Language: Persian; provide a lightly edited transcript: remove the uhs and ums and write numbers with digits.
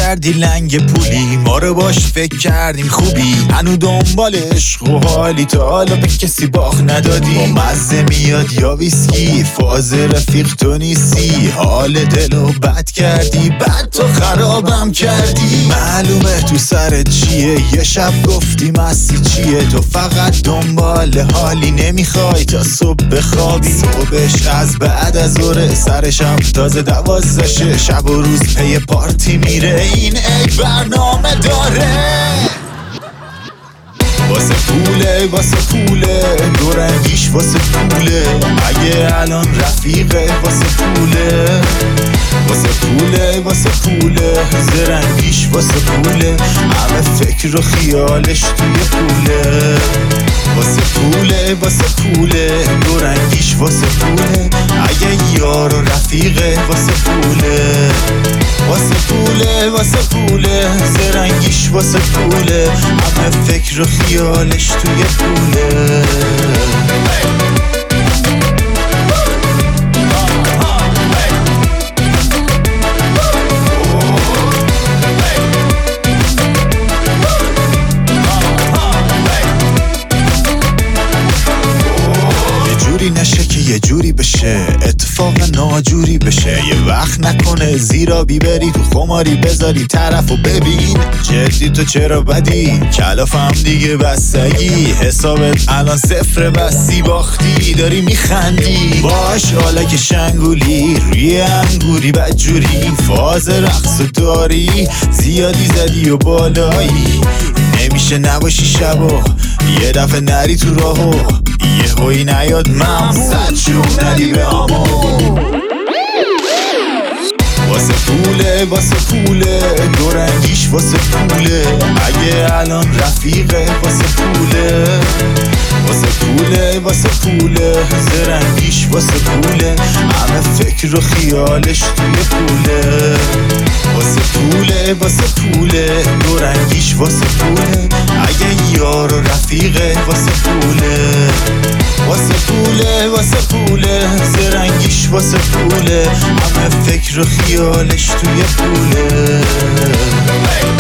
کردی لنگ پولی، ما رو باش فکر کردیم خوبی، هنو دنبال عشق و حالی، تا حالا به کسی باخ ندادی. با مزه میاد یا ویسکی، فاز رفیق تو نیستی، حال دلو بد کردی، بعد تو خرابم کردی. معلومه تو سرت چیه، یه شب گفتی مستی چیه، تو فقط دنبال حالی، نمیخوای تا صبح بخوابی. صبحش از بعد از ظهر، سرشم تازه 12 شب و روز پی پارتی میره، این یک برنامه داره. واسه پوله دورنگیش واسه پوله، اگه الان رفیقه واسه پوله. واسه پوله زرنگیش واسه پوله، همه فکر و خیالش توی پوله. واسه پوله دورنگیش واسه پوله، اگه یار و رفیقه واسه پوله. واسه پوله زرنگیش واسه پوله، همه فکر و خیالش توی پوله. نشه که یه جوری بشه، اتفاق ناجوری بشه، یه وقت نکنه زیرا بیبری تو خماری، بذاری طرف و ببین جدی تو چرا بدی، کلافم دیگه بستگی، حسابت الان صفر بستی باختی، داری میخندی باش حالا که شنگولی، روی انگوری بدجوری، فاز رقص داری، زیادی زدی و بالایی، نمیشه نباشی شبا، یه دفعه نری تو راهو، یه هایی نیاد ممزد شون ندی به آمو. واسه پوله دورنگیش واسه پوله، اگه الان رفیقه واسه پوله. واسه پوله زرنگیش واسه پوله، همه فکر و خیالش توی پوله. واسه پوله دورنگیش واسه پوله، اگه یار و رفیقه واسه پوله. واسه پوله زرنگیش واسه پوله، همه فکر و خیالش توی پوله.